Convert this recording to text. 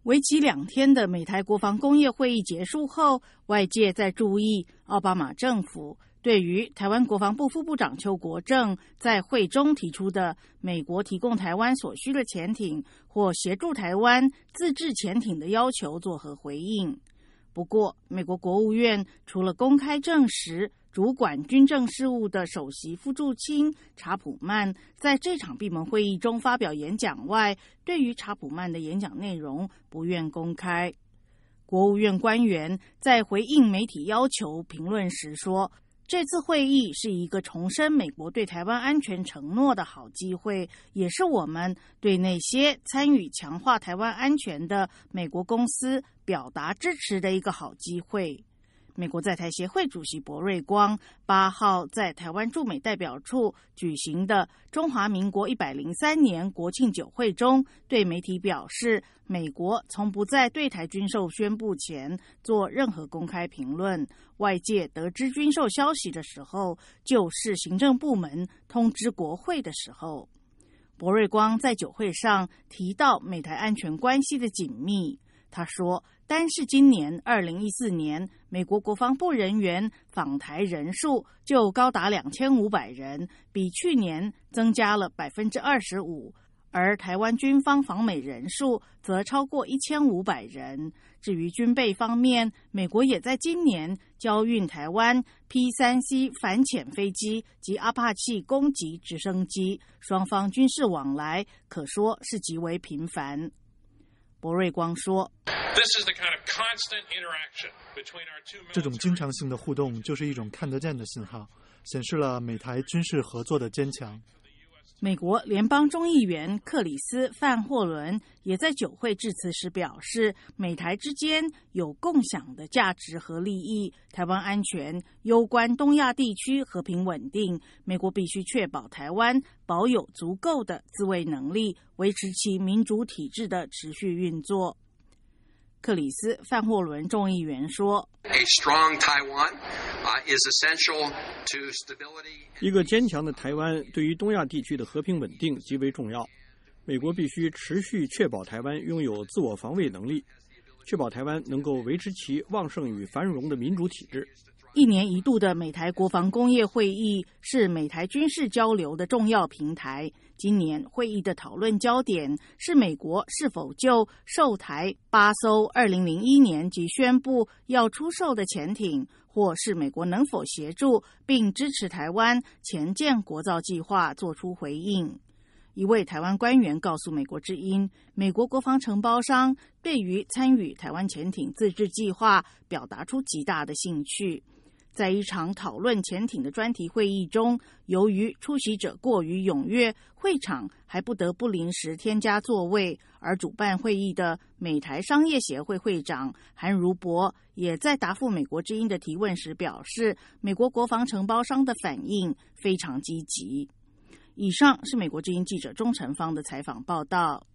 为期2天的美台国防工业会议结束后，外界在注意奥巴马政府对于台湾国防部副部长邱国正在会中提出的美国提供台湾所需的潜艇或协助台湾自制潜艇的要求作何回应。不过，美国国务院除了公开证实主管军政事务的首席副驻青查普曼在这场闭门会议中发表演讲外，对于查普曼的演讲内容不愿公开。国务院官员在回应媒体要求评论时说，这次会议是一个重申美国对台湾安全承诺的好机会，也是我们对那些参与强化台湾安全的美国公司表达支持的一个好机会。美国在台协会主席柏瑞光8号在台湾驻美代表处举行的中华民国103年国庆酒会中，对媒体表示，美国从不在对台军售宣布前做任何公开评论，外界得知军售消息的时候，就是行政部门通知国会的时候。柏瑞光在酒会上提到美台安全关系的紧密，他说，单是今年2014年，美国国防部人员访台人数就高达2500人，比去年增加了 25%， 而台湾军方访美人数则超过1500人。至于军备方面，美国也在今年交运台湾 P3C 反潜飞机及阿帕契攻击直升机，双方军事往来可说是极为频繁。柏瑞光说， 这种经常性的互动就是一种看得见的信号，显示了美台军事合作的坚强。 美国联邦众议员克里斯·范霍伦也在酒会致辞时表示，美台之间有共享的价值和利益，台湾安全攸关东亚地区和平稳定，美国必须确保台湾保有足够的自卫能力，维持其民主体制的持续运作。克里斯·范霍伦众议员说， 一个坚强的台湾对于东亚地区的和平稳定极为重要。美国必须持续确保台湾拥有自我防卫能力，确保台湾能够维持其旺盛与繁荣的民主体制。 1年1度的美台国防工业会议是美台军事交流的重要平台。今年会议的讨论焦点是美国是否就售台8艘2001年即宣布要出售的潜艇，或是美国能否协助并支持台湾前建国造计划做出回应。一位台湾官员告诉美国之音，美国国防承包商对于参与台湾潜艇自制计划表达出极大的兴趣。在一场讨论潜艇的专题会议中，由于出席者过于踊跃，会场还不得不临时添加座位，而主办会议的美台商业协会会长韩如博也在答复美国之音的提问时表示，美国国防承包商的反应非常积极。以上是美国之音记者钟成芳的采访报道。